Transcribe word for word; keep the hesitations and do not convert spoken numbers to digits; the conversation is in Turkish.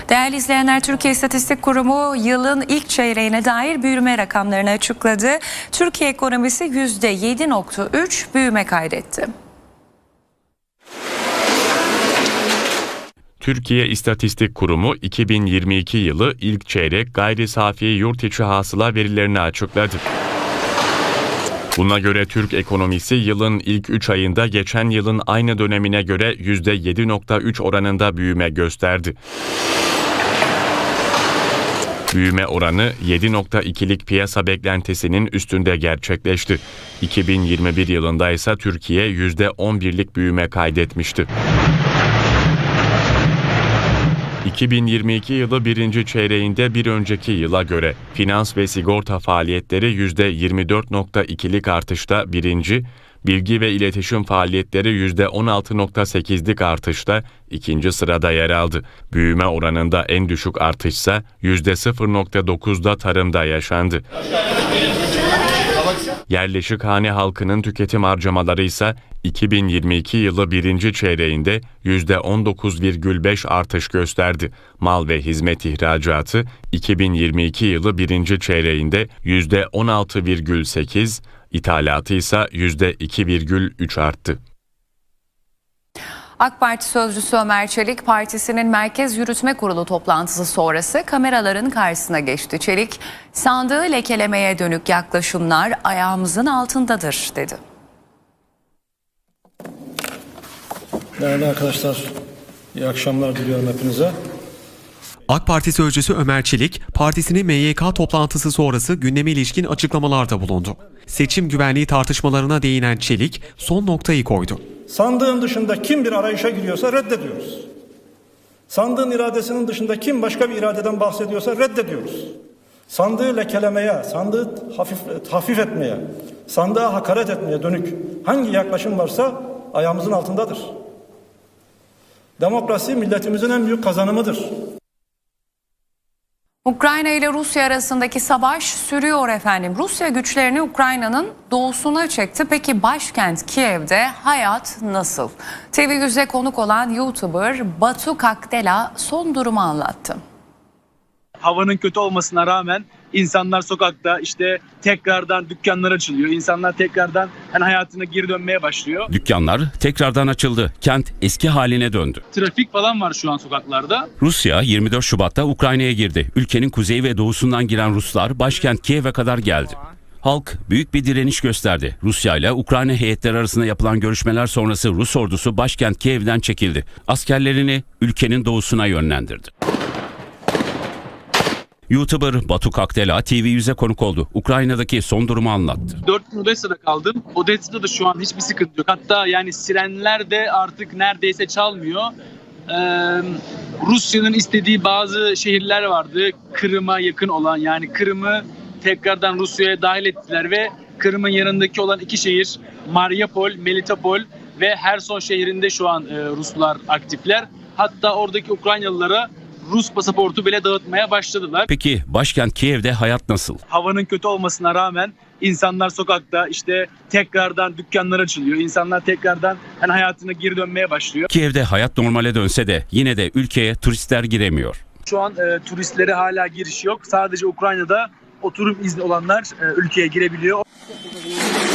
Değerli izleyenler, Türkiye İstatistik Kurumu yılın ilk çeyreğine dair büyüme rakamlarını açıkladı. Türkiye ekonomisi yüzde yedi nokta üç büyüme kaydetti. Türkiye İstatistik Kurumu iki bin yirmi iki yılı ilk çeyrek gayri safi yurt içi hasıla verilerini açıkladı. Buna göre Türk ekonomisi yılın ilk üç ayında geçen yılın aynı dönemine göre yüzde yedi nokta üç oranında büyüme gösterdi. Büyüme oranı yedi nokta ikilik piyasa beklentisinin üstünde gerçekleşti. iki bin yirmi bir yılında ise Türkiye yüzde on birlik büyüme kaydetmişti. iki bin yirmi iki yılı birinci çeyreğinde bir önceki yıla göre finans ve sigorta faaliyetleri yüzde yirmi dört nokta ikilik artışta birinci, bilgi ve iletişim faaliyetleri yüzde on altı nokta sekizlik artışta ikinci sırada yer aldı. Büyüme oranında en düşük artışsa yüzde sıfır nokta dokuzda tarımda yaşandı. Yerleşik hane halkının tüketim harcamaları ise iki bin yirmi iki yılı birinci çeyreğinde yüzde on dokuz virgül beş artış gösterdi. Mal ve hizmet ihracatı iki bin yirmi iki yılı birinci çeyreğinde yüzde on altı virgül sekiz, ithalatı ise yüzde iki virgül üç arttı. AK Parti sözcüsü Ömer Çelik, partisinin Merkez Yürütme Kurulu toplantısı sonrası kameraların karşısına geçti. Çelik, sandığı lekelemeye dönük yaklaşımlar ayağımızın altındadır dedi. Değerli arkadaşlar, iyi akşamlar diliyorum hepinize. AK Parti sözcüsü Ömer Çelik, partisinin M Y K toplantısı sonrası gündeme ilişkin açıklamalarda bulundu. Seçim güvenliği tartışmalarına değinen Çelik, son noktayı koydu. Sandığın dışında kim bir arayışa giriyorsa reddediyoruz. Sandığın iradesinin dışında kim başka bir iradeden bahsediyorsa reddediyoruz. Sandığı lekelemeye, sandığı hafif, hafif etmeye, sandığa hakaret etmeye dönük hangi yaklaşım varsa ayağımızın altındadır. Demokrasi milletimizin en büyük kazanımıdır. Ukrayna ile Rusya arasındaki savaş sürüyor efendim. Rusya güçlerini Ukrayna'nın doğusuna çekti. Peki başkent Kiev'de hayat nasıl? T V yüze konuk olan YouTuber Batu Kakdela son durumu anlattı. Havanın kötü olmasına rağmen insanlar sokakta, işte tekrardan dükkanlar açılıyor. İnsanlar tekrardan hani hayatına geri dönmeye başlıyor. Dükkanlar tekrardan açıldı. Kent eski haline döndü. Trafik falan var şu an sokaklarda. Rusya yirmi dört Şubat'ta Ukrayna'ya girdi. Ülkenin kuzeyi ve doğusundan giren Ruslar başkent Kiev'e kadar geldi. Halk büyük bir direniş gösterdi. Rusya ile Ukrayna heyetleri arasında yapılan görüşmeler sonrası Rus ordusu başkent Kiev'den çekildi. Askerlerini ülkenin doğusuna yönlendirdi. YouTuber Batu Kakdela T V yüze konuk oldu. Ukrayna'daki son durumu anlattı. dört gün Odessa'da kaldım. Odessa'da da şu an hiçbir sıkıntı yok. Hatta yani sirenler de artık neredeyse çalmıyor. Ee, Rusya'nın istediği bazı şehirler vardı. Kırım'a yakın olan, yani Kırım'ı tekrardan Rusya'ya dahil ettiler ve Kırım'ın yanındaki olan iki şehir Mariupol, Melitopol ve Herson şehrinde şu an e, Ruslar aktifler. Hatta oradaki Ukraynalılara Rus pasaportu bile dağıtmaya başladılar. Peki başkent Kiev'de hayat nasıl? Havanın kötü olmasına rağmen insanlar sokakta, işte tekrardan dükkanlar açılıyor. İnsanlar tekrardan hani hayatına geri dönmeye başlıyor. Kiev'de hayat normale dönse de yine de ülkeye turistler giremiyor. Şu an e, turistlere hala giriş yok. Sadece Ukrayna'da oturum izni olanlar e, ülkeye girebiliyor.